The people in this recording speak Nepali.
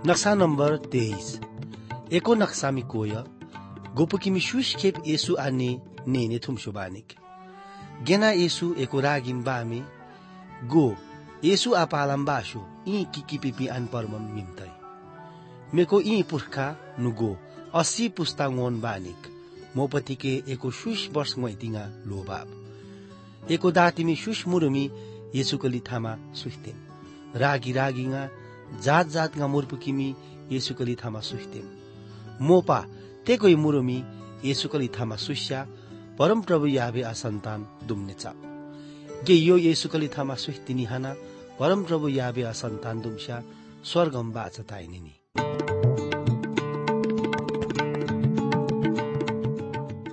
Naksa number 23. Eko naksami koya, gopukimi shushkep Yesu ane nene thumshubanik. Gena Yesu eko ragin bami, go, Yesu apalam basu, I kikipipi anparmam mimtai. Meko I purka nugo, 80 pustangon banik, mopatike eko shush bors ngoitinga lobab. Eko datimi shush murumi Yesu kalithama suhtem. Ragi nga, जात nga murpukimi Yesu kalithama suhtem. Mopa tekoi murumi Yesu kalithama susya परम प्रभु यावे असंतान दुम्नेचा गे यो येसु kalithama suhtini hana परम प्रभु यावे असंतान दुम्स्या स्वर्गम बाचताइनिनी